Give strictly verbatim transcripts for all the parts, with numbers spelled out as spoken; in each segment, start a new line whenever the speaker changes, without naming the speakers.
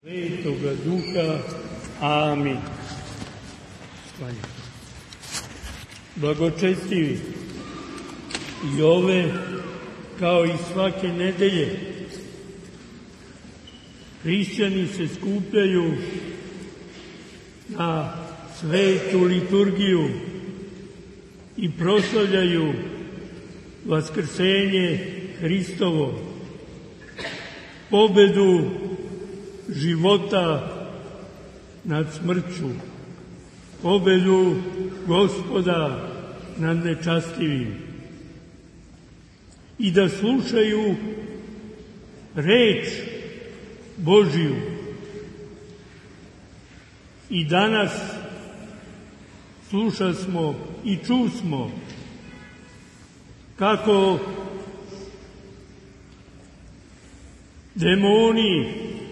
Svetoga Duha. Amin. Blagočestivi i ove, kao i svake nedelje, hrišćani se skupljaju na svetu liturgiju i proslavljaju vaskrsenje Hristovo, pobedu života nad smrću, pobedu Gospoda nad nečastivim, i da slušaju reč Božiju. I danas slušasmo i čusmo kako demoni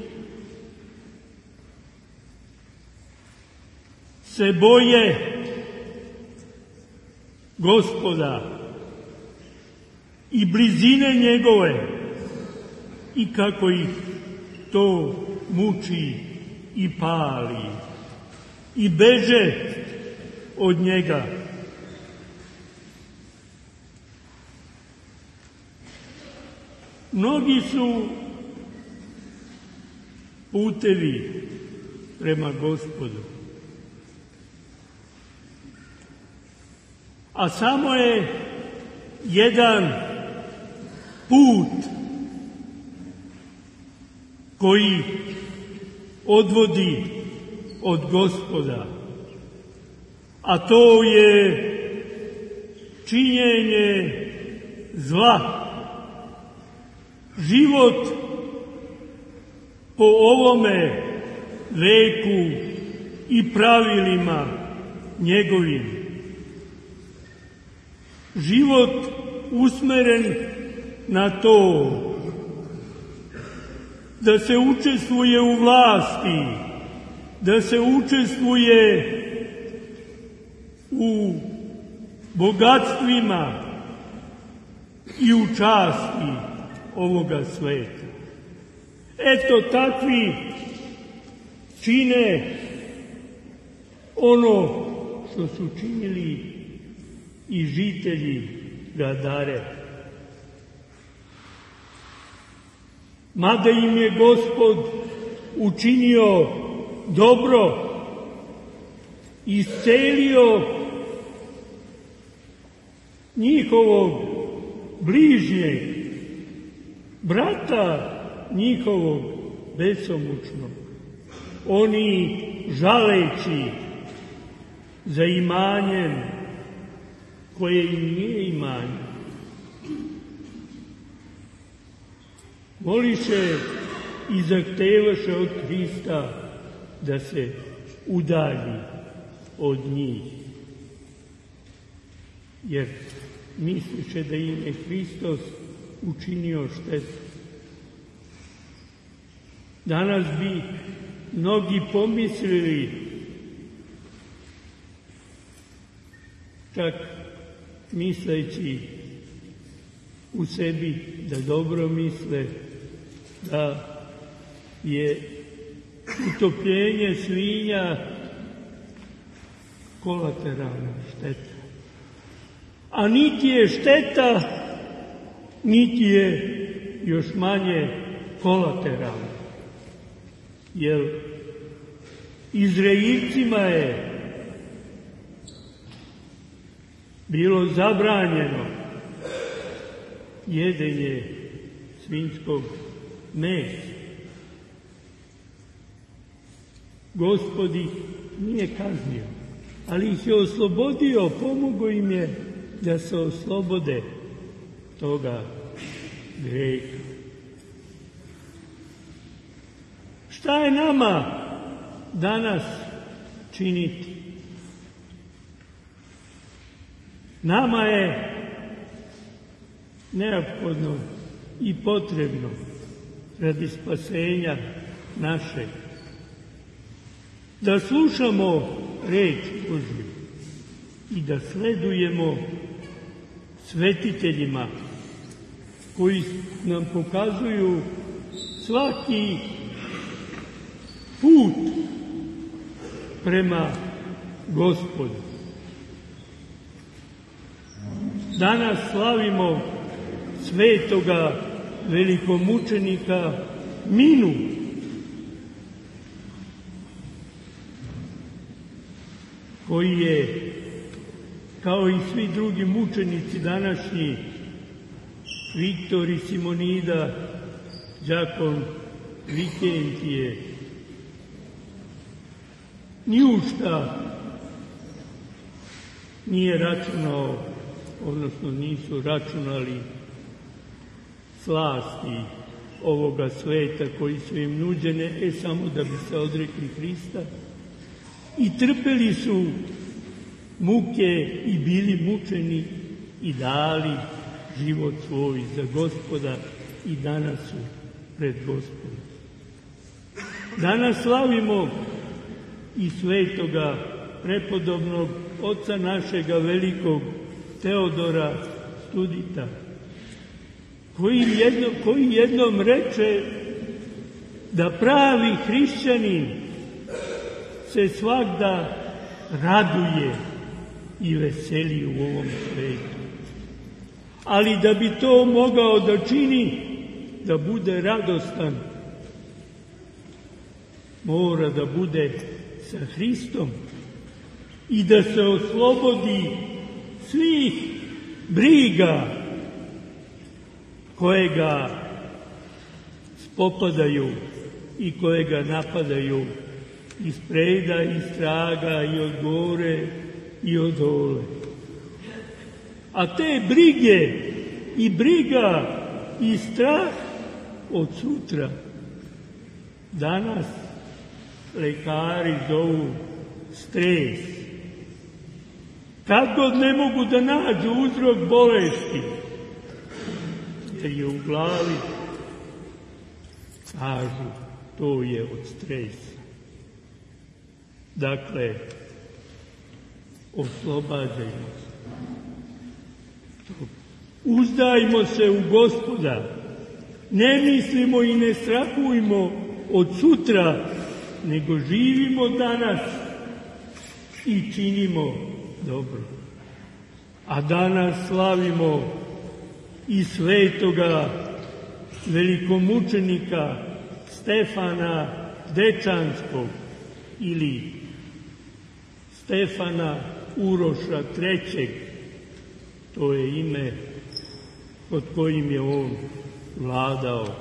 se boje Gospoda i blizine njegove, i kako ih to muči i pali, i beže od njega. Mnogi su putevi prema Gospodu, a samo je jedan put koji odvodi od Gospoda, a to je činjenje zla. Život po ovome veku i pravilima njegovim. Život usmeren na to da se učestvuje u vlasti, da se učestvuje u bogatstvima i u časti ovoga sveta. Eto, takvi čine ono što su činili i žitelji Gadare. Mada im je Gospod učinio dobro, iscelio njihovog bližnjeg, brata njihovog besomučnog, oni žaleći za imanjem koje im nije imanje, moliše i zahtevaše od Hrista da se udalji od njih, jer misliše da im je Hristos učinio štetu. Danas bi mnogi pomislili, čak misleći u sebi da dobro misle, da je utopljenje svinja kolateralna šteta. A niti je šteta, niti je još manje kolateralna. Jer Izraelcima je bilo zabranjeno jedenje svinjskog mesa. Gospod ih nije kaznio, ali ih je oslobodio, pomogao im je da se oslobode toga greha. Šta je nama danas činiti? Nama je neophodno i potrebno radi spasenja našeg da slušamo reč Božju i da sledujemo svetiteljima koji nam pokazuju svaki put prema Gospodu. Danas slavimo svetoga velikomučenika Minu, koji je, kao i svi drugi mučenici današnji, Viktor i Simonida, đakon Vikentije, ni u šta nije računao, odnosno nisu računali slasti ovoga sveta koji su im nuđene, e samo da bi se odrekli Hrista, i trpeli su muke i bili mučeni i dali život svoj za Gospoda i danas su pred Gospodom. Danas slavimo i svetoga prepodobnog oca našega velikog Teodora Studita, koji, jedno, koji jednom reče da pravi hrišćanin se svagda raduje i veseli u ovom svetu. Ali da bi to mogao da čini, da bude radostan, mora da bude sa Hristom i da se oslobodi svih briga koje ga spopadaju i koje ga napadaju iz preda, iz straga i od gore i od dole. A te brige i briga i strah od sutra danas lekari zovu stres. Kad god ne mogu da nađu uzrok bolesti, jer je u glavi, kažu, to je od stresa. Dakle, oslobađajmo se. Uzdajmo se u Gospoda. Ne mislimo i ne strahujmo od sutra, nego živimo danas i činimo dobro. A danas slavimo i svetoga velikomučenika Stefana Dečanskog ili Stefana Uroša trećeg. To je ime pod kojim je on vladao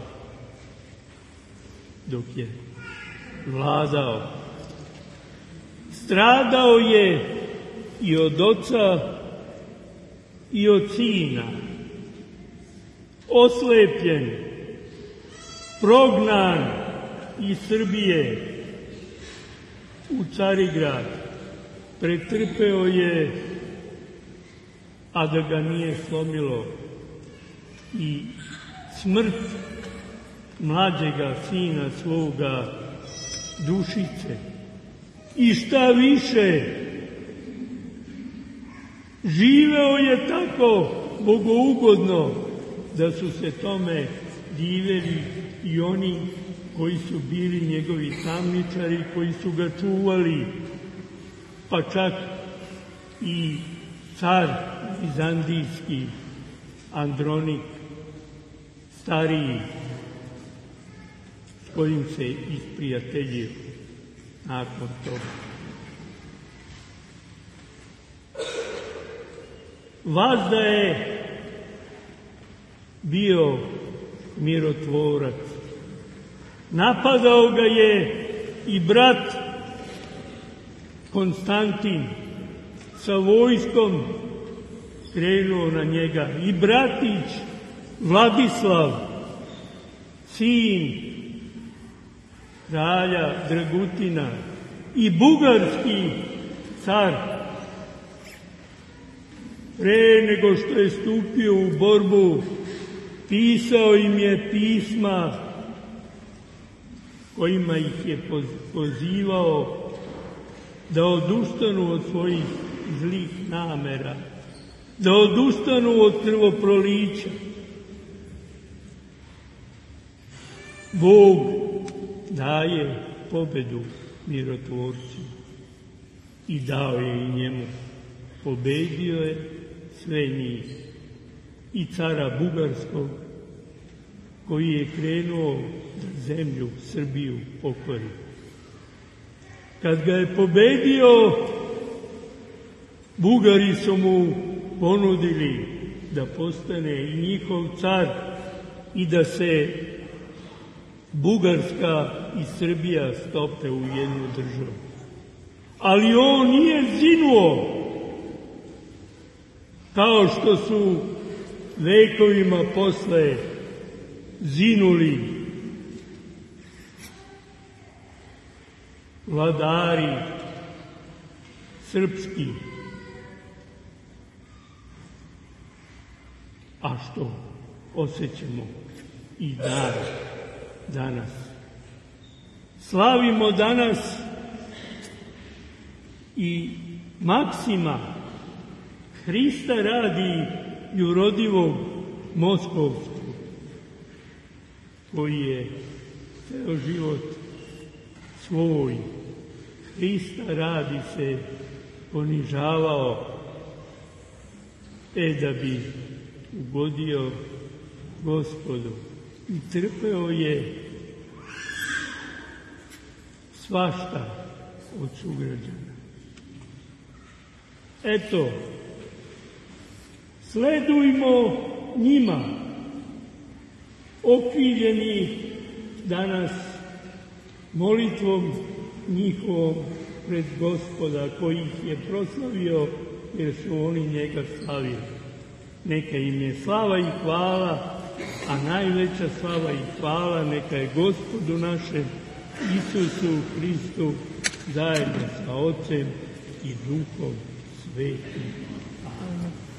dok je vladao. Stradao je i od oca i od sina, oslepljen, prognan iz Srbije u Carigrad, pretrpeo je, a da ga nije slomilo, i smrt mlađega sina svoga Dušice. I šta više, živeo je tako bogougodno da su se tome divili i oni koji su bili njegovi tamničari, koji su ga čuvali, pa čak i car vizantijski Andronik stariji, s kojim se isprijateljio nakon toga. Vazda je bio mirotvorac. Napadao ga je i brat Konstantin sa vojskom, krenuo na njega, i bratić Vladislav, sin kralja Dragutina, i bugarski car. Pre nego što je stupio u borbu, pisao im je pisma kojima ih je pozivao da odustanu od svojih zlih namera, da odustanu od krvoprolića. Bog daje pobedu mirotvorcu i dao je i njemu. Pobedio je sve njih, i cara Bugarskog, koji je krenuo da zemlju Srbiju pokori. Kad ga je pobedio, Bugari su mu ponudili da postane i njihov car i da se Bugarska i Srbija stope u jednu državu. Ali on nije zinuo, kao što su vekovima posle zinuli vladari srpski, a što osjećamo i danas. Slavimo danas i Maksima, Hrista radi jurodivog Moskovskog, koji je ceo život svoj Hrista radi se ponižavao, e da bi ugodio Gospodu, i trpeo je svašta od sugrađana. Eto, sledujmo njima, okriljeni danas molitvom njihovom pred Gospoda, koji ih je proslavio, jer su oni njega slavili. Neka im je slava i hvala, a najveća slava i hvala neka je Gospodu našem Isusu Hristu, zajedno sa Otcem i Duhom Svetim. Amen.